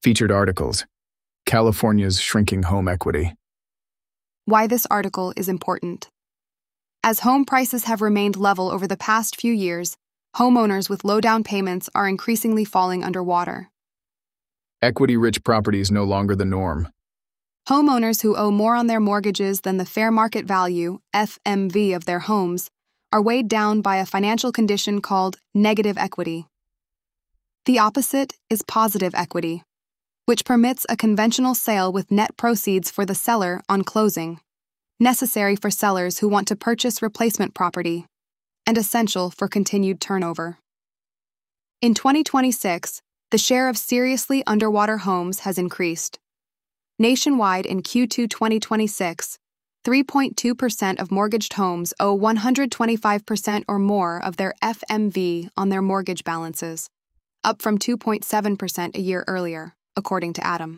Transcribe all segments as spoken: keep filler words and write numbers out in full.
Featured articles: California's shrinking home equity. Why this article is important. As home prices have remained level over the past few years, homeowners with low down payments are increasingly falling underwater. Equity-rich properties no longer the norm. Homeowners who owe more on their mortgages than the fair market value, F M V, of their homes are weighed down by a financial condition called negative equity. The opposite is positive equity, which permits a conventional sale with net proceeds for the seller on closing, necessary for sellers who want to purchase replacement property, and essential for continued turnover. In twenty twenty-six, the share of seriously underwater homes has increased. Nationwide in Q two twenty twenty-six, three point two percent of mortgaged homes owe one hundred twenty-five percent or more of their F M V on their mortgage balances, up from two point seven percent a year earlier, according to Adam.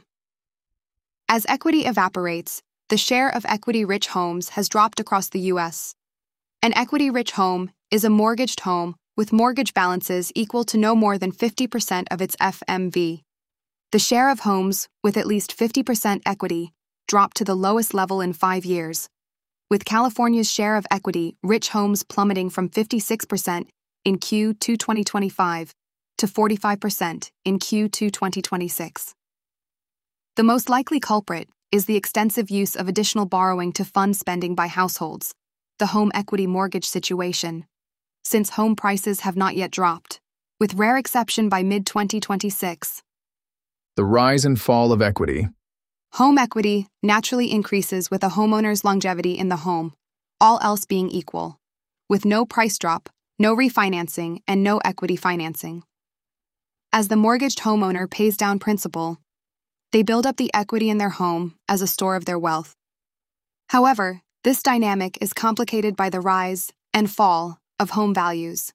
As equity evaporates, the share of equity-rich homes has dropped across the U S. An equity-rich home is a mortgaged home with mortgage balances equal to no more than fifty percent of its F M V. The share of homes with at least fifty percent equity dropped to the lowest level in five years, with California's share of equity-rich homes plummeting from fifty-six percent in Q two twenty twenty-five to forty-five percent in Q two twenty twenty-six. The most likely culprit is the extensive use of additional borrowing to fund spending by households, the home equity mortgage situation, since home prices have not yet dropped, with rare exception by mid twenty twenty-six. The rise and fall of equity. Home equity naturally increases with a homeowner's longevity in the home, all else being equal, with no price drop, no refinancing, and no equity financing. As the mortgaged homeowner pays down principal, they build up the equity in their home as a store of their wealth. However, this dynamic is complicated by the rise and fall of home values.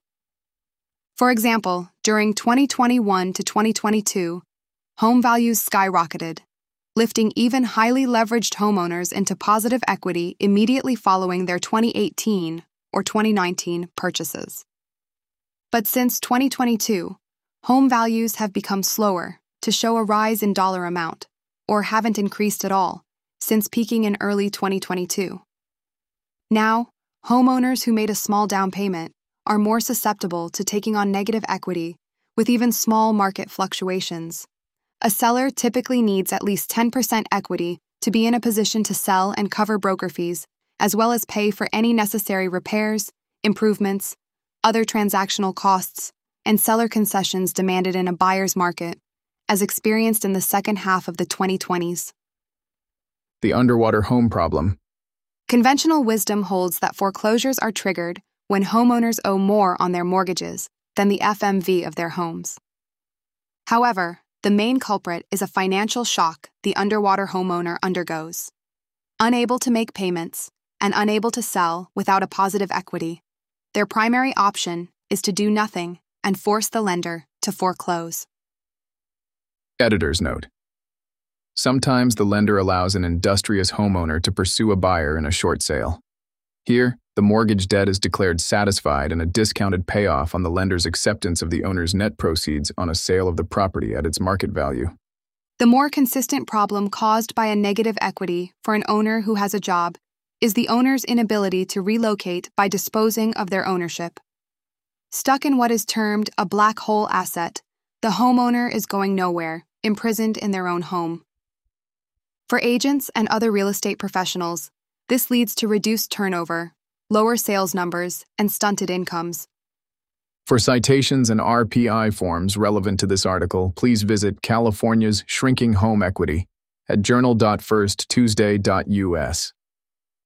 For example, during twenty twenty-one to twenty twenty-two, home values skyrocketed, lifting even highly leveraged homeowners into positive equity immediately following their twenty eighteen or twenty nineteen purchases. But since twenty twenty-two, home values have become slower to show a rise in dollar amount, or haven't increased at all, since peaking in early twenty twenty-two. Now, homeowners who made a small down payment are more susceptible to taking on negative equity with even small market fluctuations. A seller typically needs at least ten percent equity to be in a position to sell and cover broker fees, as well as pay for any necessary repairs, improvements, other transactional costs, and seller concessions demanded in a buyer's market, as experienced in the second half of the twenty twenties. The underwater home problem. Conventional wisdom holds that foreclosures are triggered when homeowners owe more on their mortgages than the F M V of their homes. However, the main culprit is a financial shock the underwater homeowner undergoes. Unable to make payments and unable to sell without a positive equity, their primary option is to do nothing and force the lender to foreclose. Editor's note. Sometimes the lender allows an industrious homeowner to pursue a buyer in a short sale. Here, the mortgage debt is declared satisfied and a discounted payoff on the lender's acceptance of the owner's net proceeds on a sale of the property at its market value. The more consistent problem caused by a negative equity for an owner who has a job is the owner's inability to relocate by disposing of their ownership. Stuck in what is termed a black hole asset, the homeowner is going nowhere, imprisoned in their own home. For agents and other real estate professionals, this leads to reduced turnover, lower sales numbers, and stunted incomes. For citations and R P I forms relevant to this article, please visit California's Shrinking Home Equity at journal dot first tuesday dot U S.